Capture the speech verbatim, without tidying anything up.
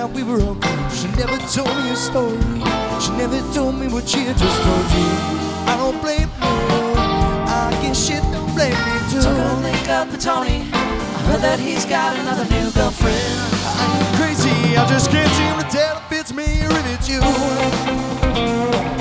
that we were okay. She never told me a story. She never told me what she had just told you. I don't blame her. I guess she don't blame me too. Took a link up with Tony. I heard that he's got another new girlfriend. I'm crazy, I just can't seem to tell if it's me or if it's you.